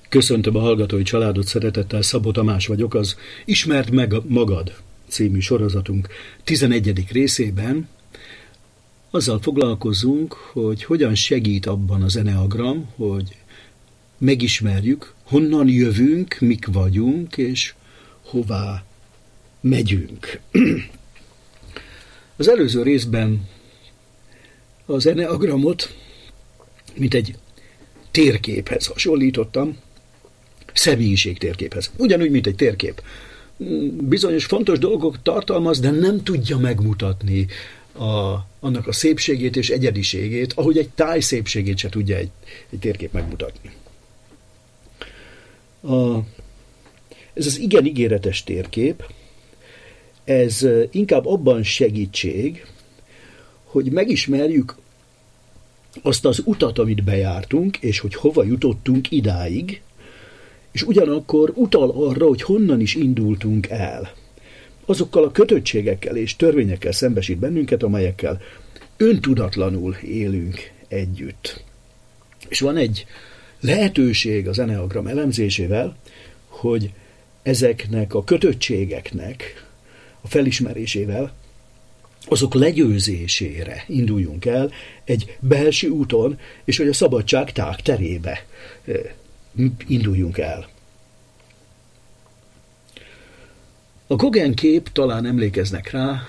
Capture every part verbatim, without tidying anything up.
Köszöntöm a hallgatói családot szeretettel, Szabó Tamás vagyok, az Ismerd meg magad című sorozatunk tizenegyedik részében. Azzal foglalkozunk, hogy hogyan segít abban az eneagram, hogy megismerjük, honnan jövünk, mik vagyunk, és hová megyünk. Az előző részben az eneagramot, mint egy térképhez hasonlítottam, személyiségtérképhez. Ugyanúgy, mint egy térkép. Bizonyos fontos dolgok tartalmaz, de nem tudja megmutatni a, annak a szépségét és egyediségét, ahogy egy táj szépségét se tudja egy, egy térkép megmutatni. A, ez az igen ígéretes térkép, ez inkább abban segítség, hogy megismerjük azt az utat, amit bejártunk, és hogy hova jutottunk idáig, és ugyanakkor utal arra, hogy honnan is indultunk el. Azokkal a kötöttségekkel és törvényekkel szembesít bennünket, amelyekkel öntudatlanul élünk együtt. És van egy lehetőség az eneagram elemzésével, hogy ezeknek a kötöttségeknek a felismerésével azok legyőzésére induljunk el egy belső úton, és hogy a szabadság tág terébe induljunk el. A Gauguin kép, talán emlékeznek rá,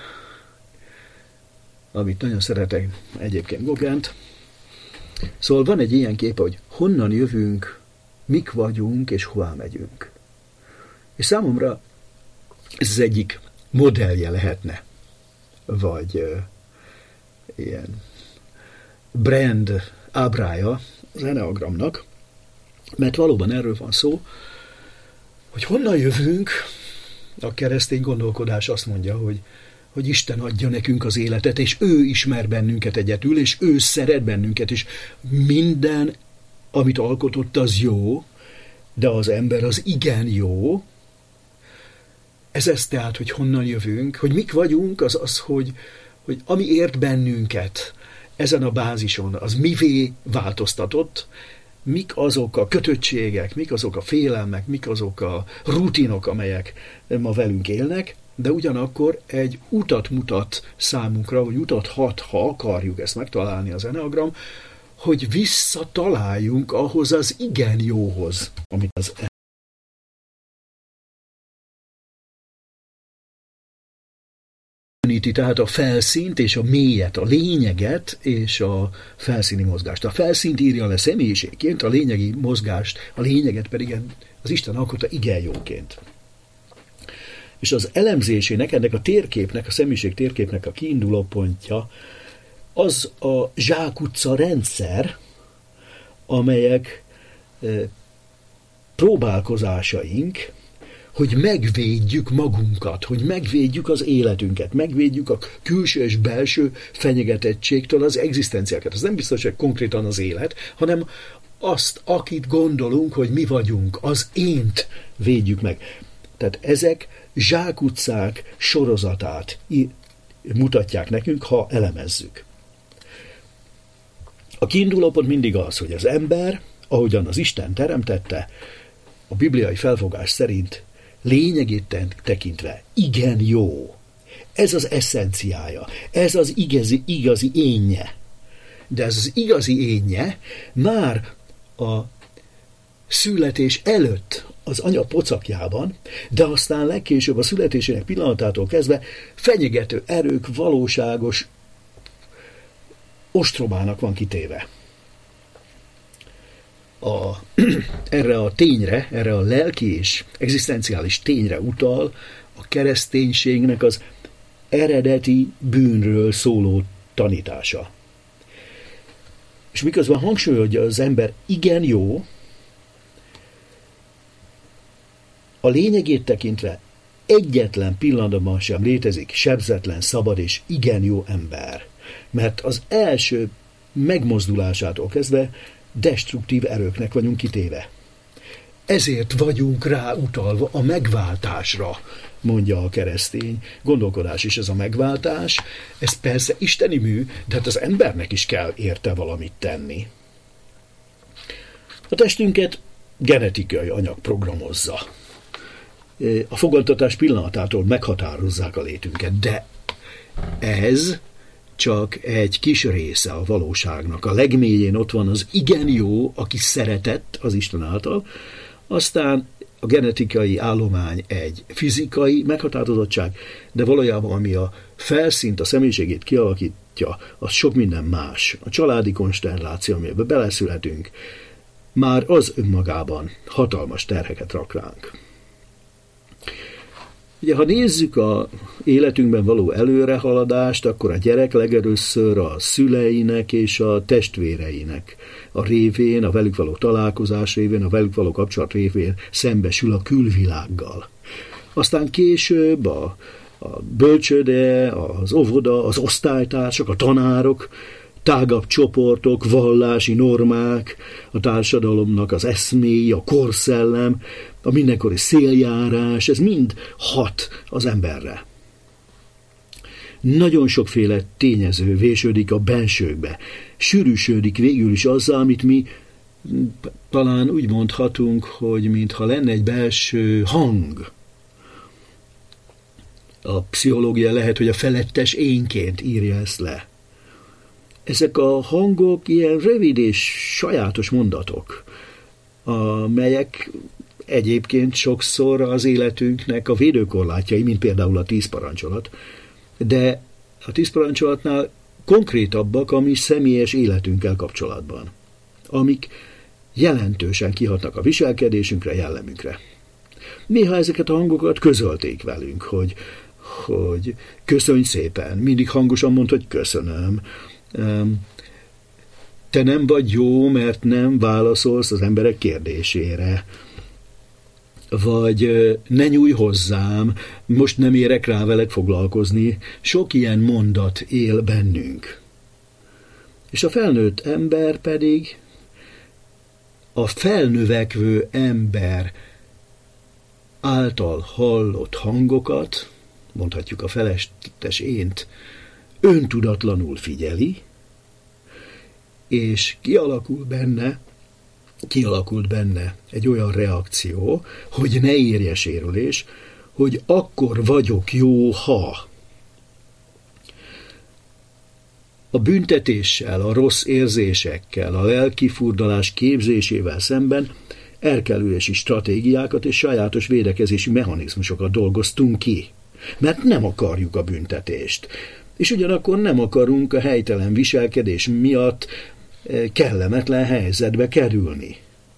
amit nagyon szeretek egyébként Gauguint. Szóval van egy ilyen kép, hogy honnan jövünk, mik vagyunk, és hová megyünk. És számomra ez az egyik modellje lehetne, vagy uh, ilyen brand ábrája az eneagramnak, mert valóban erről van szó, hogy honnan jövünk. A keresztény gondolkodás azt mondja, hogy, hogy Isten adja nekünk az életet, és ő ismer bennünket egyedül, és ő szeret bennünket, és minden, amit alkotott, az jó, de az ember az igen jó. Ez ez tehát, hogy honnan jövünk, hogy mik vagyunk, az az, hogy, hogy ami ért bennünket ezen a bázison, az mivé változtatott, mik azok a kötöttségek, mik azok a félelmek, mik azok a rutinok, amelyek ma velünk élnek, de ugyanakkor egy utat mutat számunkra, vagy utat hat, ha akarjuk ezt megtalálni az eneagram, hogy visszataláljunk ahhoz az igen jóhoz, amit az tehát a felszínt és a mélyet, a lényeget és a felszíni mozgást. A felszínt írja le személyiségként, a lényegi mozgást, a lényeget pedig az Isten alkotta igen jóként. És az elemzésének, ennek a térképnek, a személyiség térképnek a kiinduló pontja az a zsákutca rendszer, amelyek próbálkozásaink, hogy megvédjük magunkat, hogy megvédjük az életünket, megvédjük a külső és belső fenyegetettségtől az egzisztenciákat. Ez nem biztos, hogy konkrétan az élet, hanem azt, akit gondolunk, hogy mi vagyunk, az ént védjük meg. Tehát ezek zsákutcák sorozatát mutatják nekünk, ha elemezzük. A kiindulópont mindig az, hogy az ember, ahogyan az Isten teremtette, a bibliai felfogás szerint lényegét tekintve igen jó. Ez az eszenciája, ez az igazi, igazi énje. De ez az igazi énje már a születés előtt az anya pocakjában, de aztán legkésőbb a születésének pillanatától kezdve fenyegető erők valóságos ostrobának van kitéve. A, erre a tényre, erre a lelki és egzisztenciális tényre utal a kereszténységnek az eredeti bűnről szóló tanítása. És miközben hangsúlyozza az ember igen jó, a lényegét tekintve egyetlen pillanatban sem létezik sebzetlen, szabad és igen jó ember. Mert az első megmozdulásától kezdve destruktív erőknek vagyunk kitéve. Ezért vagyunk rá utalva a megváltásra, mondja a keresztény gondolkodás is. Ez a megváltás, ez persze isteni mű, de hát az embernek is kell érte valamit tenni. A testünket genetikai anyag programozza. A fogantatás pillanatától meghatározzák a létünket, de ez csak egy kis része a valóságnak. A legmélyén ott van az igen jó, aki szeretett az Isten által, aztán a genetikai állomány egy fizikai meghatározottság, de valójában ami a felszínt, a személyiségét kialakítja, az sok minden más. A családi konstelláció, amiben beleszületünk, már az önmagában hatalmas terheket rak ránk. Ugye, ha nézzük a életünkben való előrehaladást, akkor a gyerek legelőször a szüleinek és a testvéreinek a révén, a velük való találkozás révén, a velük való kapcsolat révén szembesül a külvilággal. Aztán később a, a bölcsőde, az óvoda, az osztálytársak, a tanárok, tágabb csoportok, vallási normák, a társadalomnak az eszméi, a korszellem, a mindenkori széljárás, ez mind hat az emberre. Nagyon sokféle tényező vésődik a bensőkbe, sűrűsödik végül is azzal, amit mi talán úgy mondhatunk, hogy mintha lenne egy belső hang. A pszichológia lehet, hogy a felettes énként írja ezt le. Ezek a hangok ilyen rövid és sajátos mondatok, amelyek egyébként sokszor az életünknek a védőkorlátjai, mint például a tíz parancsolat, de a tíz parancsolatnál konkrétabbak a mi személyes életünkkel kapcsolatban, amik jelentősen kihatnak a viselkedésünkre, jellemünkre. Néha ezeket a hangokat közölték velünk, hogy, hogy köszönj szépen, mindig hangosan mondd, hogy köszönöm, te nem vagy jó, mert nem válaszolsz az emberek kérdésére, vagy ne nyújj hozzám, most nem érek rá veled foglalkozni. Sok ilyen mondat él bennünk. És a felnőtt ember pedig a felnövekvő ember által hallott hangokat, mondhatjuk a felettes ént, öntudatlanul figyeli, és kialakul benne, kialakult benne egy olyan reakció, hogy ne érje sérülés, hogy akkor vagyok jó, ha. A büntetéssel, a rossz érzésekkel, a lelkifurdalás képzésével szemben elkerülési stratégiákat és sajátos védekezési mechanizmusokat dolgoztunk ki, mert nem akarjuk a büntetést. És ugyanakkor nem akarunk a helytelen viselkedés miatt kellemetlen helyzetbe kerülni.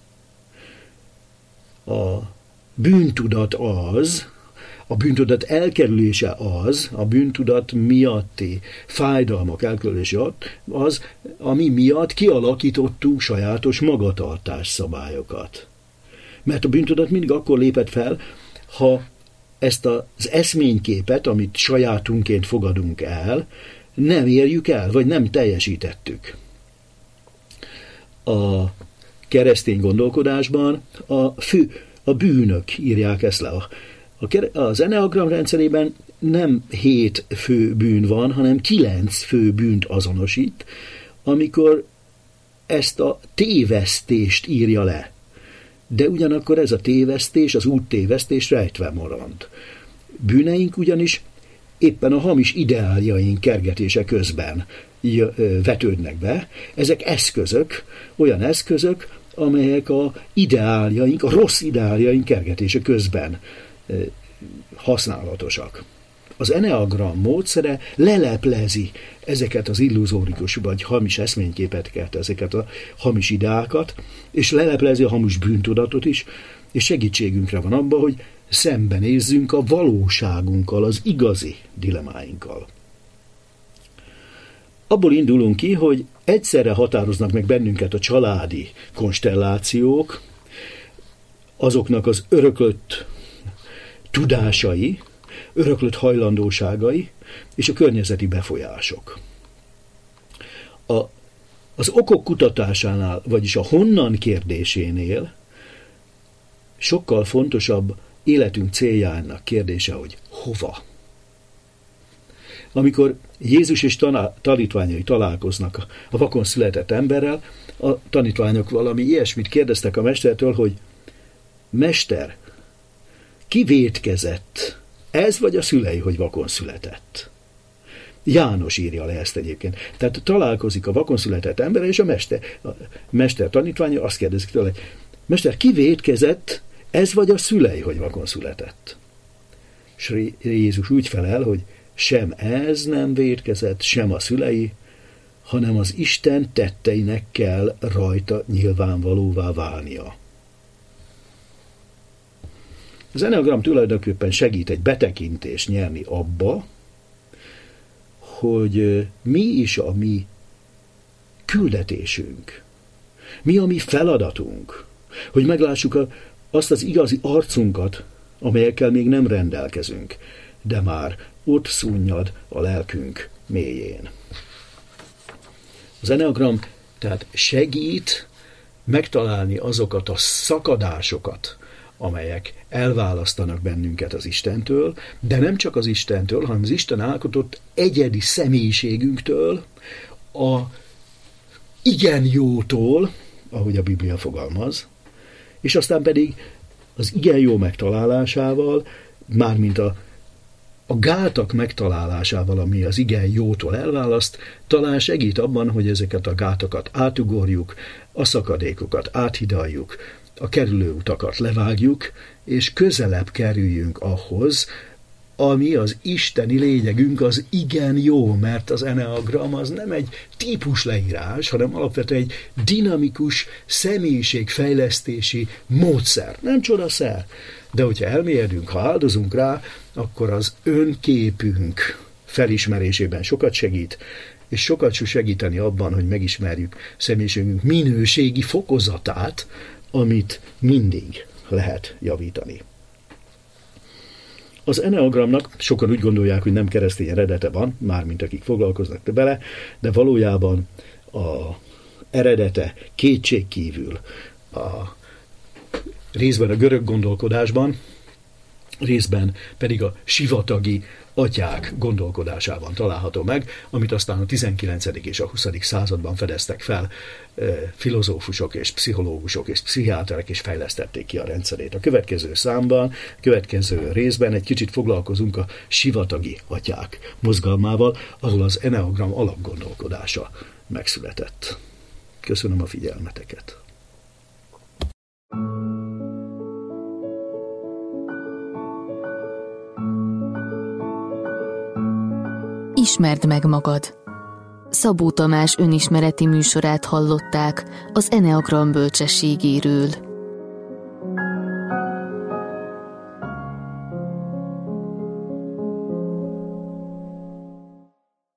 A bűntudat az, a bűntudat elkerülése az, a bűntudat miatti fájdalmak elkerülése az, ami miatt kialakítottunk sajátos magatartás szabályokat. Mert a bűntudat mindig akkor lépett fel, ha ezt az eszményképet, amit sajátunként fogadunk el, nem érjük el, vagy nem teljesítettük. A keresztény gondolkodásban a, fő, a bűnök írják ezt le. A, a, az Enneagram rendszerében nem hét fő bűn van, hanem kilenc fő bűnt azonosít, amikor ezt a tévesztést írja le. De ugyanakkor ez a tévesztés, az úttévesztés rejtve marad. Bűneink ugyanis éppen a hamis ideáljaink kergetése közben vetődnek be. Ezek eszközök, olyan eszközök, amelyek a ideáljaink, a rossz ideáljaink kergetése közben használatosak. Az Enneagram módszere leleplezi ezeket az illuzórikus vagy hamis eszményképeket, ezeket a hamis ideákat, és leleplezi a hamis bűntudatot is, és segítségünkre van abban, hogy szembenézzünk a valóságunkkal, az igazi dilemáinkkal. Abból indulunk ki, hogy egyszerre határoznak meg bennünket a családi konstellációk, azoknak az öröklött tudásai, öröklött hajlandóságai és a környezeti befolyások. A, az okok kutatásánál, vagyis a honnan kérdésénél sokkal fontosabb életünk céljának kérdése, hogy hova. Amikor Jézus és taná- tanítványai találkoznak a vakon született emberrel, a tanítványok valami ilyesmit kérdeztek a mestertől, hogy Mester, ki vétkezett? Ez vagy a szülei, hogy vakon született? János írja le ezt egyébként. Tehát találkozik a vakon született ember és a mester. A mester tanítványa azt kérdezik tőle, mester, ki vétkezett? Ez vagy a szülei, hogy vakon született? És Jézus úgy felel, hogy sem ez nem vétkezett, sem a szülei, hanem az Isten tetteinek kell rajta nyilvánvalóvá válnia. Az eneagram tulajdonképpen segít egy betekintést nyerni abba, hogy mi is a mi küldetésünk, mi a mi feladatunk, hogy meglássuk a, azt az igazi arcunkat, amelyekkel még nem rendelkezünk, de már ott szunnyad a lelkünk mélyén. Az eneagram tehát segít megtalálni azokat a szakadásokat, amelyek elválasztanak bennünket az Istentől, de nem csak az Istentől, hanem az Isten alkotott egyedi személyiségünktől, a igen jótól, ahogy a Biblia fogalmaz, és aztán pedig az igen jó megtalálásával, mármint a, a gátak megtalálásával, ami az igen jótól elválaszt, talán segít abban, hogy ezeket a gátakat átugorjuk, a szakadékokat áthidaljuk, a kerülőutakat levágjuk, és közelebb kerüljünk ahhoz, ami az isteni lényegünk, az igen jó, mert az eneagram az nem egy típus leírás, hanem alapvetően egy dinamikus személyiségfejlesztési módszer. Nem csodaszer, de hogyha elmélyedünk, ha áldozunk rá, akkor az önképünk felismerésében sokat segít, és sokat tud segíteni abban, hogy megismerjük személyiségünk minőségi fokozatát, amit mindig lehet javítani. Az eneagramnak sokan úgy gondolják, hogy nem keresztény eredete van, mármint akik foglalkoznak bele, de valójában a eredete kétségkívül a részben a görög gondolkodásban, részben pedig a sivatagi atyák gondolkodásában található meg, amit aztán a tizenkilencedik és a huszadik században fedeztek fel e, filozófusok és pszichológusok és pszichiáterek, és fejlesztették ki a rendszerét. A következő számban, a következő részben egy kicsit foglalkozunk a sivatagi atyák mozgalmával, ahol az eneagram alapgondolkodása megszületett. Köszönöm a figyelmeteket! Ismerd meg magad. Szabó Tamás önismereti műsorát hallották az Eneagram bölcsességéről.